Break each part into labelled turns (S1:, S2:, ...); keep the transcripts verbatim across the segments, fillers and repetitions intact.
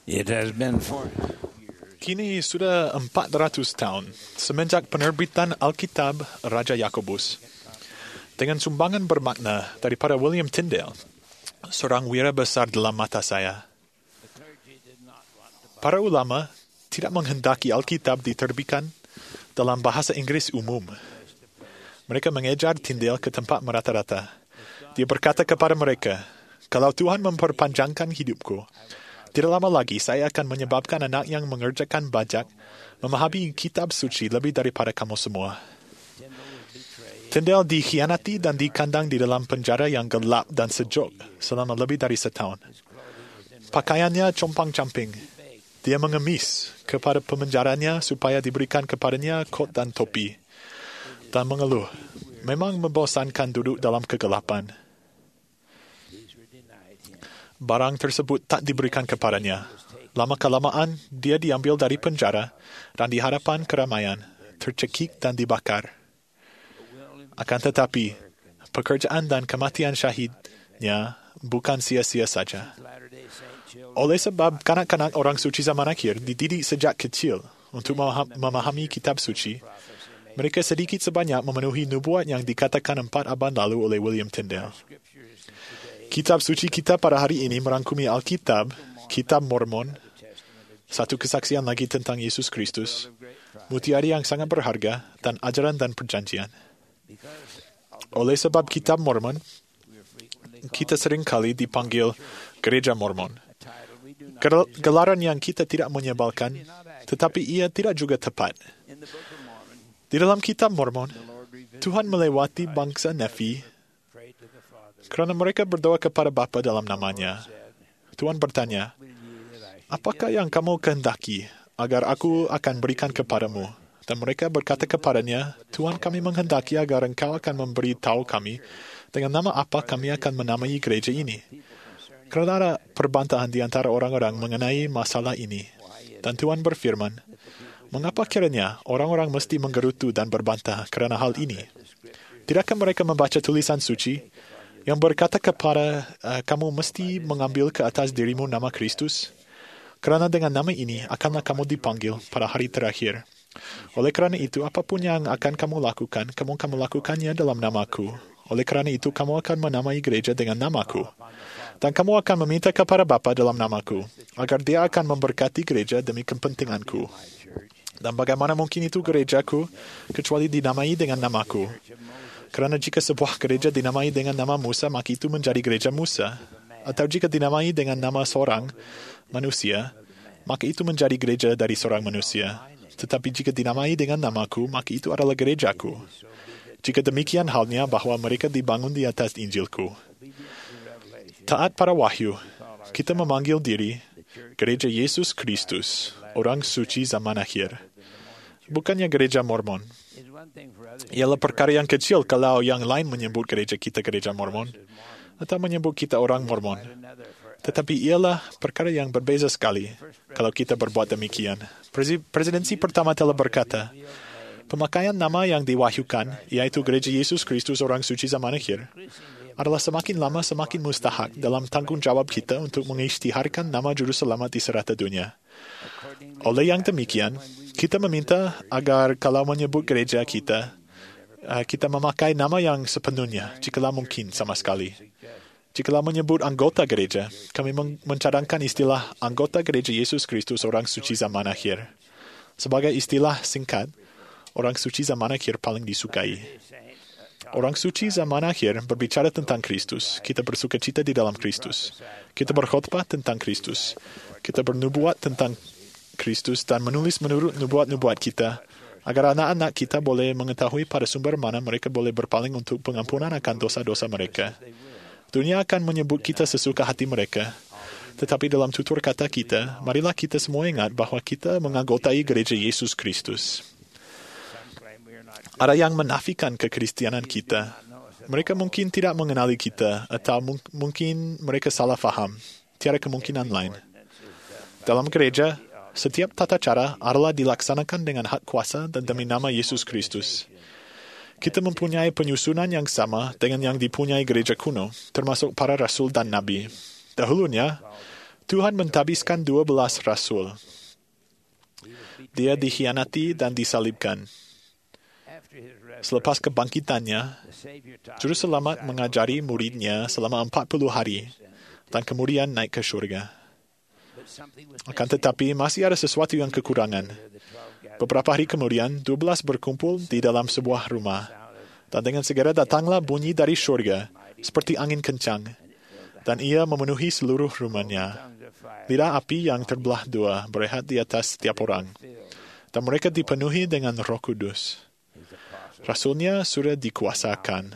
S1: It has been for
S2: Kini sudah empat ratus tahun semenjak penerbitan Alkitab Raja Yakobus. Dengan sumbangan bermakna daripada William Tyndale, seorang wira besar dalam mata saya. Para ulama tidak menghendaki Alkitab diterbitkan dalam bahasa Inggeris umum. Mereka mengejar Tyndale ke tempat merata-rata. Dia berkata kepada mereka, "Kalau Tuhan memperpanjangkan hidupku, tidak lama lagi saya akan menyebabkan anak yang mengerjakan bajak memahami kitab suci lebih daripada kamu semua." Tyndale dikhianati dan dikandang di dalam penjara yang gelap dan sejuk selama lebih dari setahun. Pakaiannya compang-camping. Dia mengemis kepada pemenjaranya supaya diberikan kepadanya kot dan topi. Dan mengeluh, memang membosankan duduk dalam kegelapan. Barang tersebut tak diberikan kepadanya. Lama-kelamaan, dia diambil dari penjara dan di hadapan keramaian, tercekik dan dibakar. Akan tetapi, pekerjaan dan kematian syahidnya bukan sia-sia saja. Oleh sebab kanak-kanak orang suci zaman akhir dididik sejak kecil untuk memahami kitab suci, mereka sedikit sebanyak memenuhi nubuat yang dikatakan empat abad lalu oleh William Tyndale. Kitab suci kita pada hari ini merangkumi Alkitab, Kitab Mormon, satu kesaksian lagi tentang Yesus Kristus, mutiara yang sangat berharga, dan ajaran dan perjanjian. Oleh sebab Kitab Mormon, kita seringkali dipanggil Gereja Mormon. Gelaran yang kita tidak menyebalkan, tetapi ia tidak juga tepat. Di dalam Kitab Mormon, Tuhan melewati bangsa Nefi kerana mereka berdoa kepada Bapa dalam namanya. Tuhan bertanya, "Apakah yang kamu kehendaki agar aku akan berikan kepadamu?" Dan mereka berkata kepadanya, "Tuhan, kami menghendaki agar engkau akan memberi tahu kami dengan nama apa kami akan menamai gereja ini." Kerana ada perbantahan di antara orang-orang mengenai masalah ini. Dan Tuhan berfirman, "Mengapa kiranya orang-orang mesti menggerutu dan berbantah kerana hal ini? Tidakkah mereka membaca tulisan suci yang berkata kepada uh, kamu mesti mengambil ke atas dirimu nama Kristus? Kerana dengan nama ini akanlah kamu dipanggil pada hari terakhir. Oleh kerana itu, apapun yang akan kamu lakukan, kamu akan melakukannya dalam namaku. Oleh kerana itu, kamu akan menamai gereja dengan namaku. Dan kamu akan meminta kepada Bapa dalam namaku, agar dia akan memberkati gereja demi kepentinganku. Dan bagaimana mungkin itu gerejaku, kecuali dinamai dengan namaku? Kerana jika sebuah gereja dinamai dengan nama Musa, maka itu menjadi gereja Musa. Atau jika dinamai dengan nama seorang manusia, maka itu menjadi gereja dari seorang manusia. Tetapi jika dinamai dengan namaku, maka itu adalah gerejaku. Jika demikian halnya bahawa mereka dibangun di atas Injilku. Taat pada wahyu, kita memanggil diri Gereja Yesus Kristus, orang suci zaman akhir. Bukannya Gereja Mormon. Ialah perkara yang kecil kalau yang lain menyebut gereja kita Gereja Mormon atau menyebut kita orang Mormon. Tetapi ialah perkara yang berbeza sekali kalau kita berbuat demikian. Presidensi pertama telah berkata, pemakaian nama yang diwahyukan, iaitu Gereja Yesus Kristus orang suci zaman akhir, adalah semakin lama semakin mustahak dalam tanggungjawab kita untuk mengisytiharkan nama Juru Selamat di serata dunia. Oleh yang demikian, kita meminta agar kalau menyebut gereja kita, kita memakai nama yang sepenuhnya, jikalau mungkin sama sekali. Jikalau menyebut anggota gereja, kami mencadangkan istilah anggota Gereja Yesus Kristus orang suci zaman akhir. Sebagai istilah singkat, orang suci zaman akhir paling disukai. Orang suci zaman akhir berbicara tentang Kristus. Kita bersukacita di dalam Kristus. Kita berkhotbah tentang Kristus. Kita bernubuat tentang Kristus dan menulis menurut nubuat-nubuat kita, agar anak-anak kita boleh mengetahui pada sumber mana mereka boleh berpaling untuk pengampunan akan dosa-dosa mereka. Dunia akan menyebut kita sesuka hati mereka. Tetapi dalam tutur kata kita, marilah kita semua ingat bahawa kita menganggotai Gereja Yesus Kristus. Ada yang menafikan kekristianan kita. Mereka mungkin tidak mengenali kita atau mung- mungkin mereka salah faham. Tiada kemungkinan lain. Dalam gereja, setiap tata cara adalah dilaksanakan dengan hak kuasa dan demi nama Yesus Kristus. Kita mempunyai penyusunan yang sama dengan yang dipunyai gereja kuno, termasuk para rasul dan nabi. Dahulunya, Tuhan mentabiskan dua belas rasul. Dia dikhianati dan disalibkan. Selepas kebangkitannya, Juru Selamat mengajari muridnya selama empat puluh hari dan kemudian naik ke syurga. Akan tetapi, masih ada sesuatu yang kekurangan. Beberapa hari kemudian, dua belas berkumpul di dalam sebuah rumah. Dan dengan segera datanglah bunyi dari syurga, seperti angin kencang. Dan ia memenuhi seluruh rumahnya. Lidah api yang terbelah dua berehat di atas setiap orang. Dan mereka dipenuhi dengan Roh Kudus. Rasulnya sudah dikuasakan.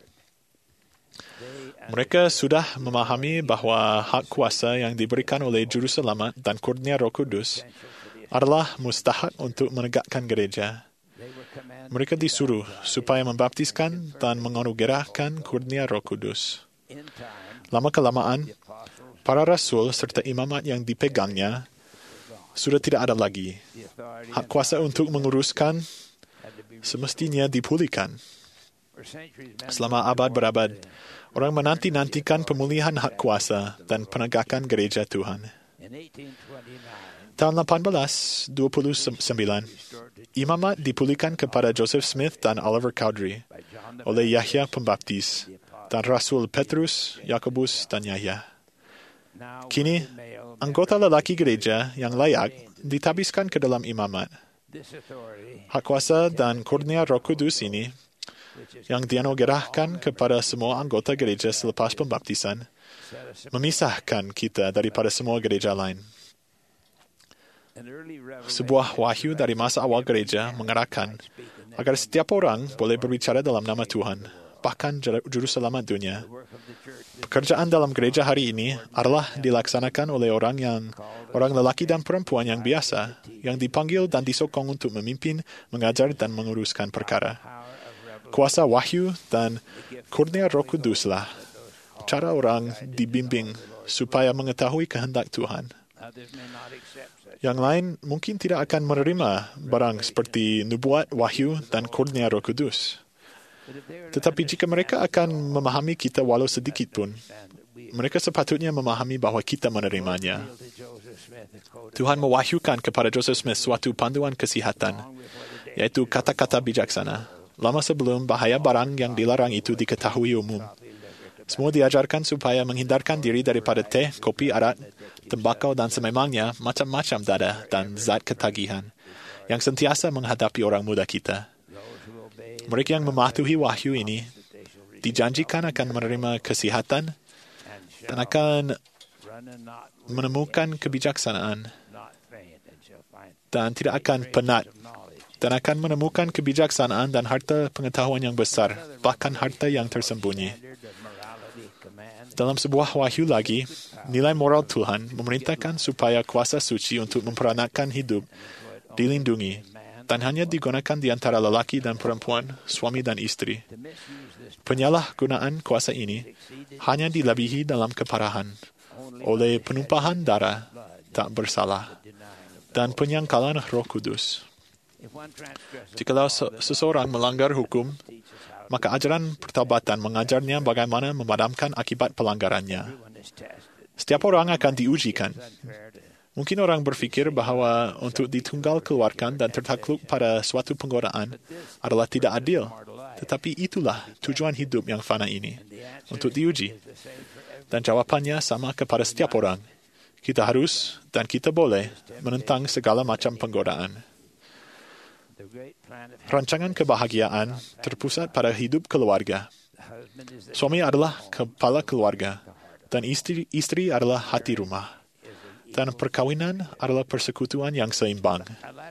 S2: Mereka sudah memahami bahawa hak kuasa yang diberikan oleh Juru Selamat dan kurnia Roh Kudus adalah mustahak untuk menegakkan gereja. Mereka disuruh supaya membaptiskan dan menganugerahkan kurnia Roh Kudus. Lama-kelamaan, para rasul serta imamat yang dipegangnya sudah tidak ada lagi. Hak kuasa untuk menguruskan semestinya dipulihkan. Selama abad berabad, orang menanti-nantikan pemulihan hak kuasa dan penegakan gereja Tuhan. Tahun lapan belas dua puluh sembilan, imamat dipulihkan kepada Joseph Smith dan Oliver Cowdery oleh Yahya Pembaptis dan Rasul Petrus, Yakobus dan Yahya. Kini, anggota lelaki gereja yang layak ditabiskan ke dalam imamat. Hak kuasa dan kurnia Roh Kudus ini yang dianugerahkan kepada semua anggota gereja selepas pembaptisan memisahkan kita daripada semua gereja lain. Sebuah wahyu dari masa awal gereja mengarahkan agar setiap orang boleh berbicara dalam nama Tuhan, bahkan Juru Selamat dunia. Pekerjaan dalam gereja hari ini adalah dilaksanakan oleh orang yang orang lelaki dan perempuan yang biasa, yang dipanggil dan disokong untuk memimpin, mengajar dan menguruskan perkara. Kuasa wahyu dan kurnia Roh Kuduslah cara orang dibimbing supaya mengetahui kehendak Tuhan. Yang lain mungkin tidak akan menerima barang seperti nubuat, wahyu dan kurnia Roh Kudus. Tetapi jika mereka akan memahami kita walau sedikit pun, mereka sepatutnya memahami bahawa kita menerimanya. Tuhan mewahyukan kepada Joseph Smith suatu panduan kesihatan, iaitu kata-kata bijaksana, lama sebelum bahaya barang yang dilarang itu diketahui umum. Semua diajarkan supaya menghindarkan diri daripada teh, kopi, arak, tembakau dan sememangnya macam-macam dada dan zat ketagihan yang sentiasa menghadapi orang muda kita. Mereka yang mematuhi wahyu ini dijanjikan akan menerima kesihatan dan akan menemukan kebijaksanaan dan tidak akan penat dan akan menemukan kebijaksanaan dan harta pengetahuan yang besar, bahkan harta yang tersembunyi. Dalam sebuah wahyu lagi, nilai moral Tuhan memerintahkan supaya kuasa suci untuk memperanakkan hidup dilindungi dan hanya digunakan di antara lelaki dan perempuan, suami dan istri. Penyalahgunaan kuasa ini hanya dilebihi dalam keparahan oleh penumpahan darah tak bersalah dan penyangkalan Roh Kudus. Jikalau seseorang melanggar hukum, maka ajaran pertaubatan mengajarnya bagaimana memadamkan akibat pelanggarannya. Setiap orang akan diujikan. Mungkin orang berfikir bahawa untuk ditunggal keluarkan dan tertakluk pada suatu penggodaan adalah tidak adil. Tetapi itulah tujuan hidup yang fana ini, untuk diuji. Dan jawapannya sama kepada setiap orang. Kita harus dan kita boleh menentang segala macam penggodaan. Rancangan kebahagiaan terpusat pada hidup keluarga. Suami adalah kepala keluarga dan istri, istri adalah hati rumah. Dan perkawinan adalah persekutuan yang seimbang.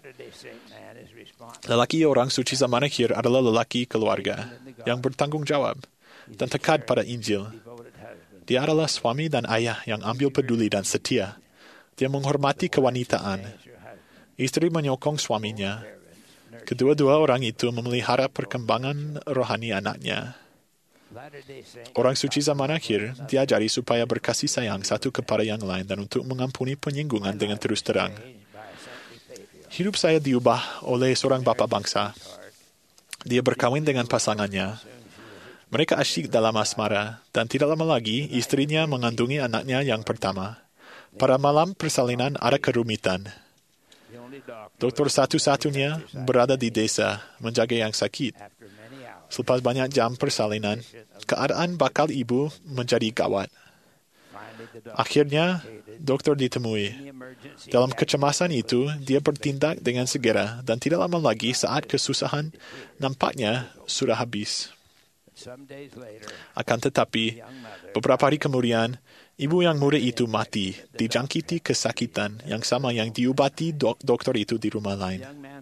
S2: Lelaki orang suci zaman akhir adalah lelaki keluarga yang bertanggung jawab dan tekad pada Injil. Dia adalah suami dan ayah yang ambil peduli dan setia. Dia menghormati kewanitaan. Istri menyokong suaminya. Kedua-dua orang itu memelihara perkembangan rohani anaknya. Orang suci zaman akhir diajari supaya berkasih sayang satu kepada yang lain dan untuk mengampuni penyinggungan dengan terus terang. Hidup saya diubah oleh seorang bapa bangsa. Dia berkahwin dengan pasangannya. Mereka asyik dalam asmara dan tidak lama lagi istrinya mengandungi anaknya yang pertama. Pada malam persalinan ada kerumitan. Doktor satu-satunya berada di desa menjaga yang sakit. Selepas banyak jam persalinan, keadaan bakal ibu menjadi gawat. Akhirnya, doktor ditemui. Dalam kecemasan itu, dia bertindak dengan segera dan tidak lama lagi saat kesusahan nampaknya sudah habis. Akan tetapi, beberapa hari kemudian, ibu yang muda itu mati, dijangkiti kesakitan yang sama yang diubati dok- doktor itu di rumah lain.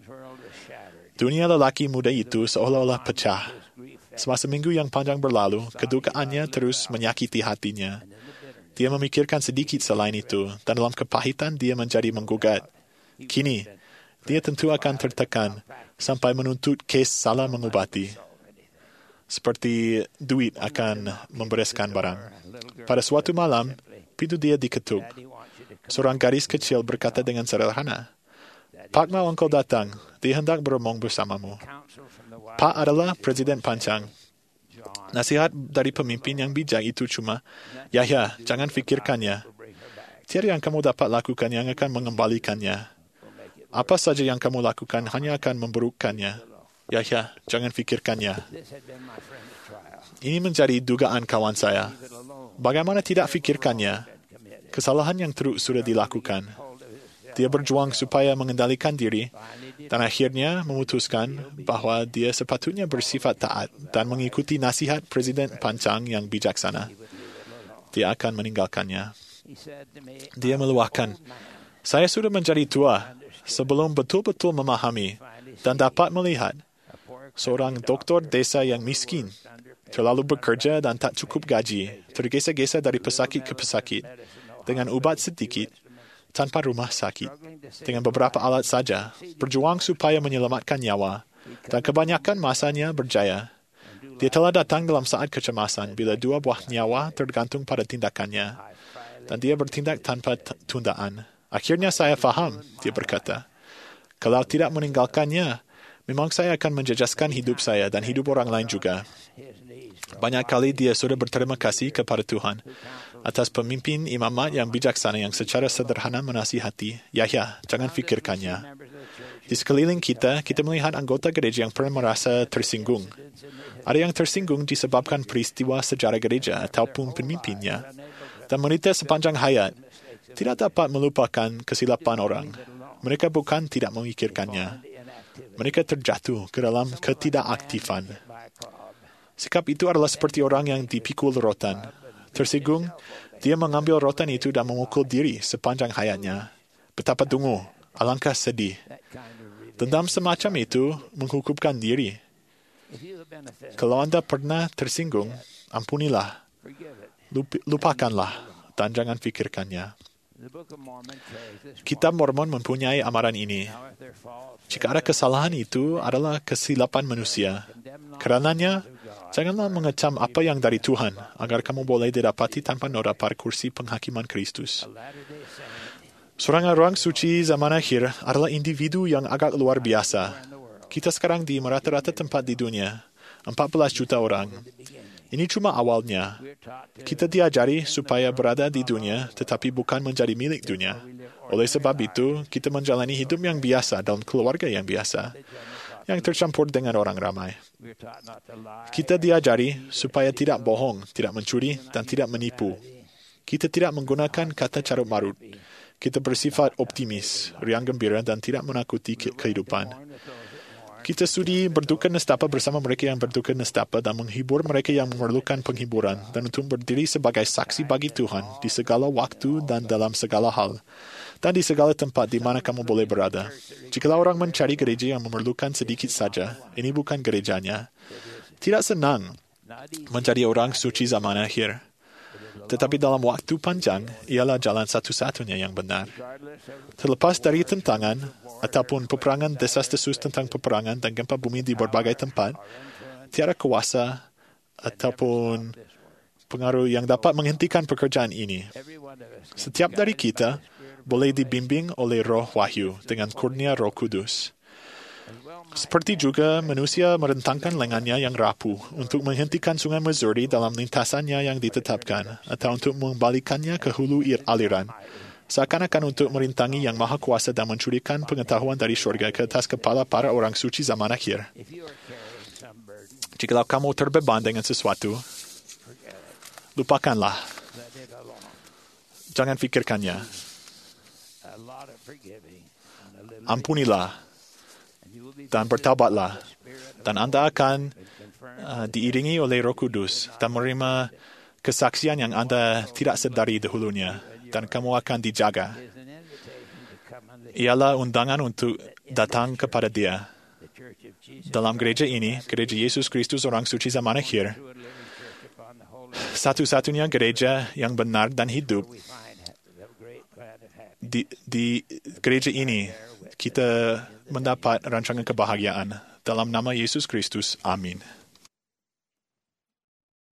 S2: Dunia lelaki muda itu seolah-olah pecah. Semasa minggu yang panjang berlalu, kedukaannya terus menyakiti hatinya. Dia memikirkan sedikit selain itu, dan dalam kepahitan dia menjadi menggugat. Kini, dia tentu akan tertekan sampai menuntut kes salah mengobati. Seperti duit akan membereskan barang. Pada suatu malam, pintu dia diketuk. Seorang gadis kecil berkata dengan sederhana, "Pak mau engkau datang, dia hendak beromong bersamamu." Pak adalah Presiden Pancang. Nasihat dari pemimpin yang bijak itu cuma, "Yahya, jangan fikirkannya. Tiada yang kamu dapat lakukan yang akan mengembalikannya. Apa saja yang kamu lakukan hanya akan memburukkannya. Yahya, jangan fikirkannya." Ini menjadi dugaan kawan saya. Bagaimana tidak fikirkannya? Kesalahan yang teruk sudah dilakukan. Dia berjuang supaya mengendalikan diri dan akhirnya memutuskan bahwa dia sepatutnya bersifat taat dan mengikuti nasihat Presiden Pancang yang bijaksana. Dia akan meninggalkannya. Dia meluahkan, "Saya sudah menjadi tua sebelum betul-betul memahami dan dapat melihat seorang doktor desa yang miskin, terlalu bekerja dan tak cukup gaji, tergesa-gesa dari pesakit ke pesakit, dengan ubat sedikit, tanpa rumah sakit, dengan beberapa alat saja, berjuang supaya menyelamatkan nyawa, dan kebanyakan masanya berjaya. Dia telah datang dalam saat kecemasan, bila dua buah nyawa tergantung pada tindakannya, dan dia bertindak tanpa tundaan. Akhirnya saya faham," dia berkata. "Kalau tidak meninggalkannya, memang saya akan menjejaskan hidup saya dan hidup orang lain juga." Banyak kali dia sudah berterima kasih kepada Tuhan atas pemimpin imamat yang bijaksana yang secara sederhana menasihati, "Yahya, jangan fikirkannya." Di sekeliling kita, kita melihat anggota gereja yang pernah merasa tersinggung. Ada yang tersinggung disebabkan peristiwa sejarah gereja ataupun pemimpinnya, dan menderita sepanjang hayat, tidak dapat melupakan kesilapan orang. Mereka bukan tidak memikirkannya. Mereka terjatuh ke dalam ketidakaktifan. Sikap itu adalah seperti orang yang dipikul rotan. Tersinggung, dia mengambil rotan itu dan memukul diri sepanjang hayatnya. Betapa dungu, alangkah sedih. Dendam semacam itu menghukumkan diri. Kalau Anda pernah tersinggung, ampunilah, lupakanlah, dan jangan fikirkannya. Kitab Mormon mempunyai amaran ini. Jika ada kesalahan itu adalah kesilapan manusia. Karenanya, janganlah mengecam apa yang dari Tuhan, agar kamu boleh didapati tanpa noda pada kursi penghakiman Kristus. Seorang orang suci zaman akhir adalah individu yang agak luar biasa. Kita sekarang di merata-rata tempat di dunia, empat belas juta orang. Ini cuma awalnya. Kita diajari supaya berada di dunia, tetapi bukan menjadi milik dunia. Oleh sebab itu, kita menjalani hidup yang biasa dalam keluarga yang biasa, yang tercampur dengan orang ramai. Kita diajari supaya tidak bohong, tidak mencuri, dan tidak menipu. Kita tidak menggunakan kata carut marut. Kita bersifat optimis, riang gembira, dan tidak menakuti ke- kehidupan. Kita sudi berduka nestapa bersama mereka yang berduka nestapa dan menghibur mereka yang memerlukan penghiburan, dan untuk berdiri sebagai saksi bagi Tuhan di segala waktu dan dalam segala hal, dan di segala tempat di mana kamu boleh berada. Jikalau orang mencari gereja yang memerlukan sedikit saja, ini bukan gerejanya. Tidak senang menjadi orang suci zaman akhir. Tetapi dalam waktu panjang, ialah jalan satu-satunya yang benar. Terlepas dari tentangan, ataupun peperangan desas-desus tentang peperangan dan gempa bumi di berbagai tempat, tiada kuasa ataupun pengaruh yang dapat menghentikan pekerjaan ini. Setiap dari kita boleh dibimbing oleh roh wahyu dengan kurnia Roh Kudus. Seperti juga manusia merentangkan lengannya yang rapuh untuk menghentikan sungai Missouri dalam lintasannya yang ditetapkan, atau untuk mengembalikannya ke hulu aliran, seakan-akan untuk merintangi yang maha kuasa dan mencurikan pengetahuan dari syurga ke atas kepala para orang suci zaman akhir. Jikalau kamu terbeban dengan sesuatu, lupakanlah. Jangan fikirkannya. Ampunilah dan bertaubatlah, dan Anda akan uh, diiringi oleh Roh Kudus dan menerima kesaksian yang Anda tidak sedari dahulunya, dan kamu akan dijaga. Ialah undangan untuk datang kepada Dia. Dalam gereja ini, gereja Yesus Kristus orang suci zaman akhir, satu-satunya gereja yang benar dan hidup. Di, di gereja ini, kita mendapat rancangan kebahagiaan. Dalam nama Yesus Kristus, amin.